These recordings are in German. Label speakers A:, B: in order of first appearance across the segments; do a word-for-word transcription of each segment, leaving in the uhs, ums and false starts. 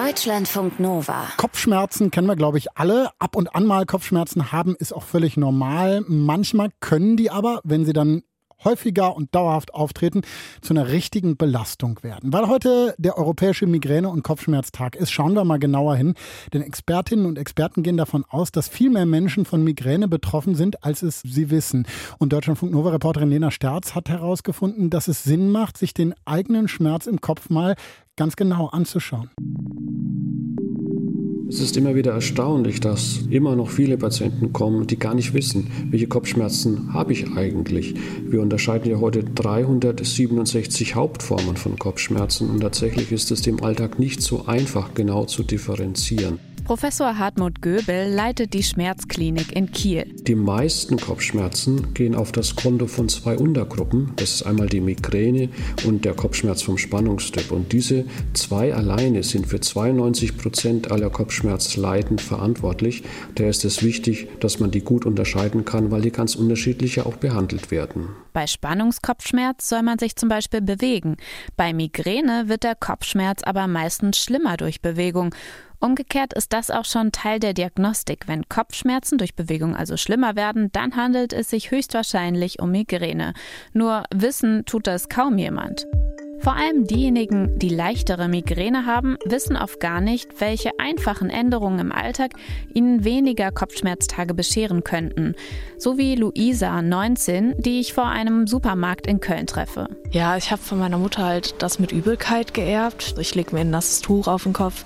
A: Deutschlandfunk Nova.
B: Kopfschmerzen kennen wir, glaube ich, alle. Ab und an mal Kopfschmerzen haben ist auch völlig normal. Manchmal können die aber, wenn sie dann häufiger und dauerhaft auftreten, zu einer richtigen Belastung werden. Weil heute der Europäische Migräne- und Kopfschmerztag ist, schauen wir mal genauer hin. Denn Expertinnen und Experten gehen davon aus, dass viel mehr Menschen von Migräne betroffen sind, als es sie wissen. Und Deutschlandfunk Nova-Reporterin Lena Sterz hat herausgefunden, dass es Sinn macht, sich den eigenen Schmerz im Kopf mal ganz genau anzuschauen.
C: Es ist immer wieder erstaunlich, dass immer noch viele Patienten kommen, die gar nicht wissen, welche Kopfschmerzen habe ich eigentlich. Wir unterscheiden ja heute dreihundertsiebenundsechzig Hauptformen von Kopfschmerzen und tatsächlich ist es im Alltag nicht so einfach, genau zu differenzieren.
D: Professor Hartmut Göbel leitet die Schmerzklinik in Kiel.
C: Die meisten Kopfschmerzen gehen auf das Konto von zwei Untergruppen. Das ist einmal die Migräne und der Kopfschmerz vom Spannungstyp. Und diese zwei alleine sind für zweiundneunzig Prozent aller Kopfschmerzleiden verantwortlich. Daher ist es wichtig, dass man die gut unterscheiden kann, weil die ganz unterschiedlich auch behandelt werden.
D: Bei Spannungskopfschmerz soll man sich zum Beispiel bewegen. Bei Migräne wird der Kopfschmerz aber meistens schlimmer durch Bewegung. Umgekehrt ist das auch schon Teil der Diagnostik. Wenn Kopfschmerzen durch Bewegung also schlimmer werden, dann handelt es sich höchstwahrscheinlich um Migräne. Nur wissen tut das kaum jemand. Vor allem diejenigen, die leichtere Migräne haben, wissen oft gar nicht, welche einfachen Änderungen im Alltag ihnen weniger Kopfschmerztage bescheren könnten. So wie Luisa, neunzehn, die ich vor einem Supermarkt in Köln treffe.
E: Ja, ich habe von meiner Mutter halt das mit Übelkeit geerbt. Ich lege mir ein nasses Tuch auf den Kopf.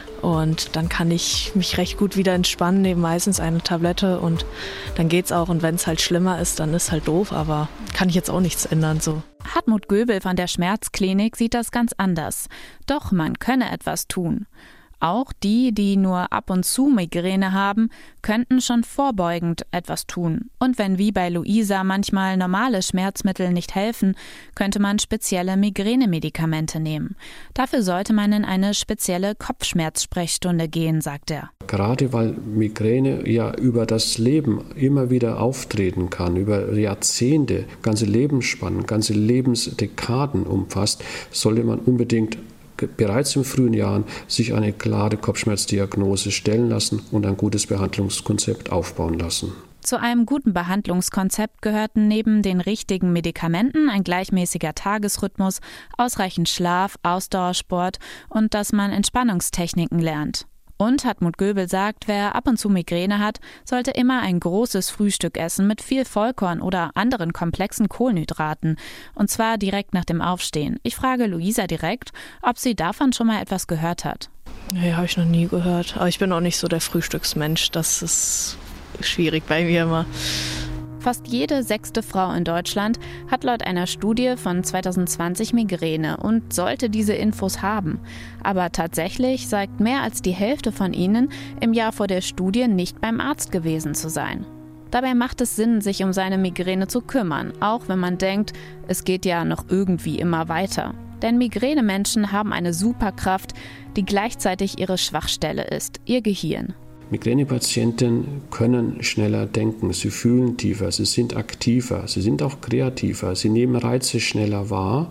E: Und dann kann ich mich recht gut wieder entspannen, nehme meistens eine Tablette und dann geht's auch. Und wenn es halt schlimmer ist, dann ist halt doof, aber kann ich jetzt auch nichts ändern so.
D: Hartmut Göbel von der Schmerzklinik sieht das ganz anders. Doch man könne etwas tun. Auch die, die nur ab und zu Migräne haben, könnten schon vorbeugend etwas tun. Und wenn wie bei Luisa manchmal normale Schmerzmittel nicht helfen, könnte man spezielle Migränemedikamente nehmen. Dafür sollte man in eine spezielle Kopfschmerzsprechstunde gehen, sagt er.
C: Gerade weil Migräne ja über das Leben immer wieder auftreten kann, über Jahrzehnte, ganze Lebensspannen, ganze Lebensdekaden umfasst, sollte man unbedingt bereits in frühen Jahren sich eine klare Kopfschmerzdiagnose stellen lassen und ein gutes Behandlungskonzept aufbauen lassen.
D: Zu einem guten Behandlungskonzept gehörten neben den richtigen Medikamenten ein gleichmäßiger Tagesrhythmus, ausreichend Schlaf, Ausdauersport und dass man Entspannungstechniken lernt. Und Hartmut Göbel sagt, wer ab und zu Migräne hat, sollte immer ein großes Frühstück essen mit viel Vollkorn oder anderen komplexen Kohlenhydraten. Und zwar direkt nach dem Aufstehen. Ich frage Luisa direkt, ob sie davon schon mal etwas gehört hat.
E: Nee, habe ich noch nie gehört. Aber ich bin auch nicht so der Frühstücksmensch. Das ist schwierig bei mir immer.
D: Fast jede sechste Frau in Deutschland hat laut einer Studie von zwanzig zwanzig Migräne und sollte diese Infos haben. Aber tatsächlich sagt mehr als die Hälfte von ihnen im Jahr vor der Studie nicht beim Arzt gewesen zu sein. Dabei macht es Sinn, sich um seine Migräne zu kümmern, auch wenn man denkt, es geht ja noch irgendwie immer weiter. Denn Migränemenschen haben eine Superkraft, die gleichzeitig ihre Schwachstelle ist, ihr Gehirn.
C: Migränepatienten können schneller denken, sie fühlen tiefer, sie sind aktiver, sie sind auch kreativer, sie nehmen Reize schneller wahr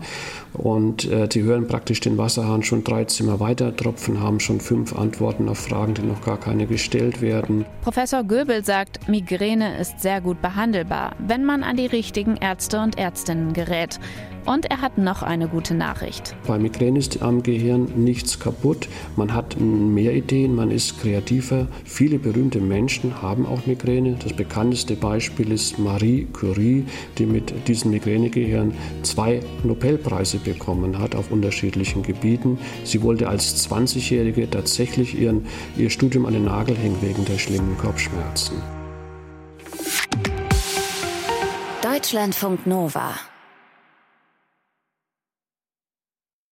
C: und äh, sie hören praktisch den Wasserhahn schon drei Zimmer weiter tropfen, haben schon fünf Antworten auf Fragen, die noch gar keine gestellt werden.
D: Professor Göbel sagt, Migräne ist sehr gut behandelbar, wenn man an die richtigen Ärzte und Ärztinnen gerät. Und er hat noch eine gute Nachricht.
C: Bei Migräne ist am Gehirn nichts kaputt. Man hat mehr Ideen, man ist kreativer. Viele berühmte Menschen haben auch Migräne. Das bekannteste Beispiel ist Marie Curie, die mit diesem Migränegehirn zwei Nobelpreise bekommen hat auf unterschiedlichen Gebieten. Sie wollte als zwanzigjährige tatsächlich ihren, ihr Studium an den Nagel hängen wegen der schlimmen Kopfschmerzen.
A: Deutschlandfunk Nova.